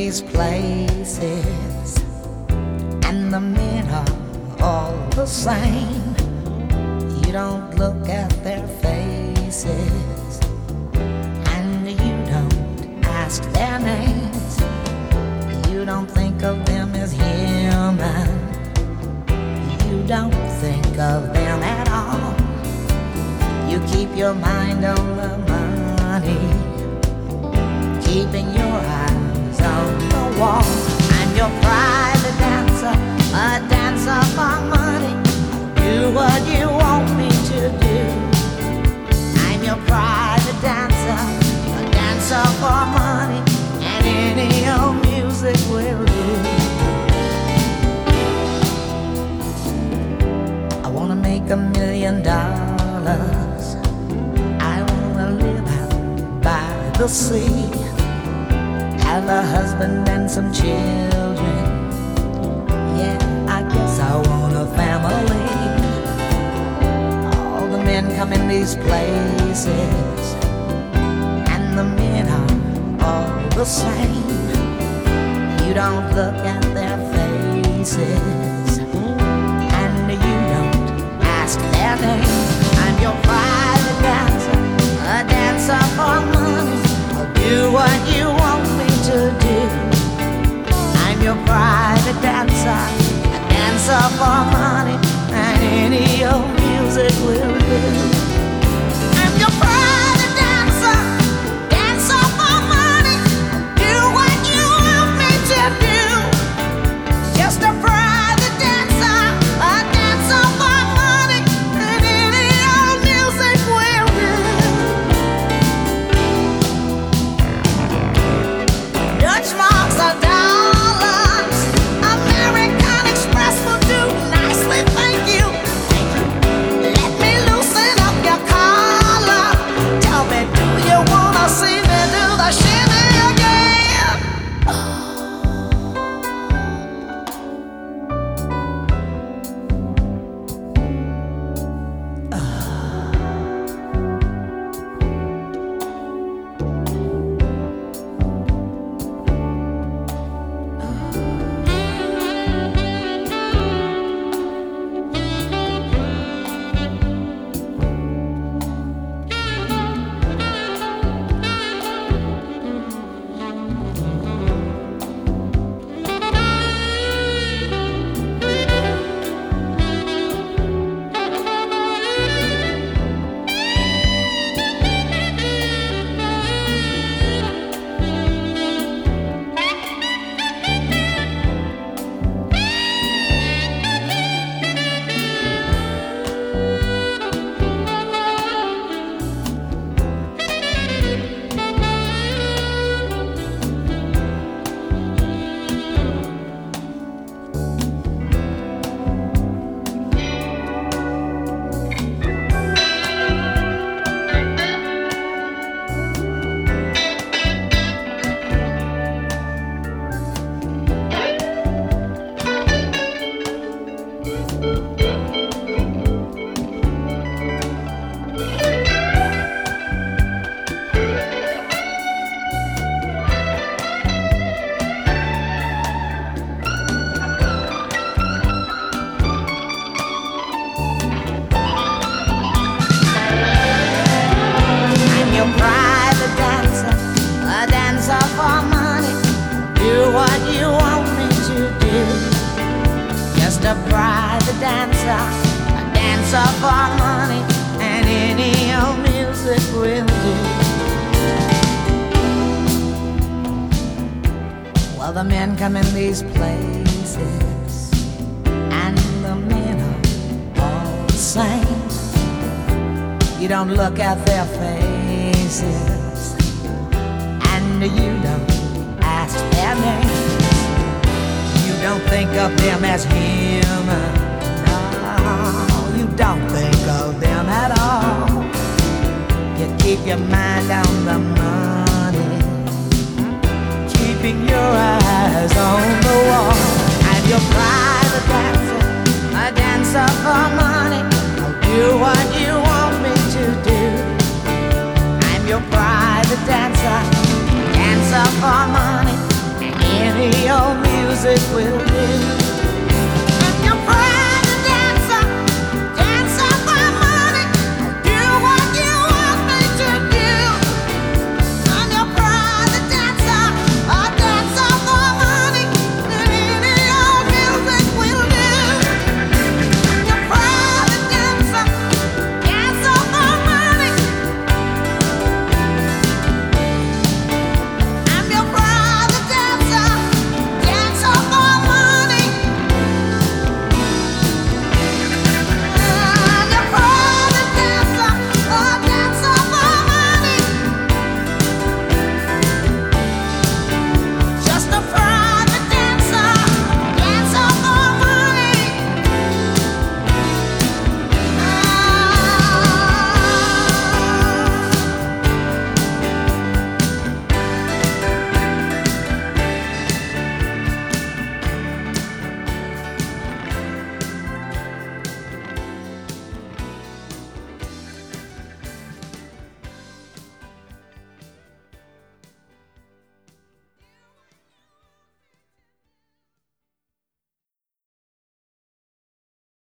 these places, and the men are all the same. You don't look at their faces, and you don't ask their names. You don't think of them as human. You don't think of them at all. You keep your mind on the money, keeping your eyes on the wall. I'm your private dancer, a dancer for money. Do what you want me to do. I'm your private dancer, a dancer for money, and any old music will do. I wanna make $1 million. I wanna live out by the sea, have a husband and some children. Yeah, I guess I want a family. All the men come in these places, and the men are all the same. You don't look at their faces, and you don't ask their name. I'm your private dancer, a dancer for money. I'll do what you want me to do. I'm your private dancer, a dancer for money, and any old music will do. I'm your private dancer, dancer for money. Do what you want me to do. Just a private dancer, a dancer for money, and any old music will do. Dutch marks are dollars, American Express will do nicely, thank you. Let me loosen up your collar. Tell me, do you wanna see me do the shimmy again? I'm your private dancer, a dancer for money. Do what you want me to do. Just a private dancer, a dancer for money, and any old music will do. Well, the men come in these places, and the men are all the same. You don't look at their faces, and you don't ask their names. You don't think of them as human. No, you don't think of them at all. You keep your mind on the money, keeping your eyes on the wall. I'm your private dancer, a dancer for money. I'll do what you want me to do. I'm your private dancer, dancer for money, and me your music will do.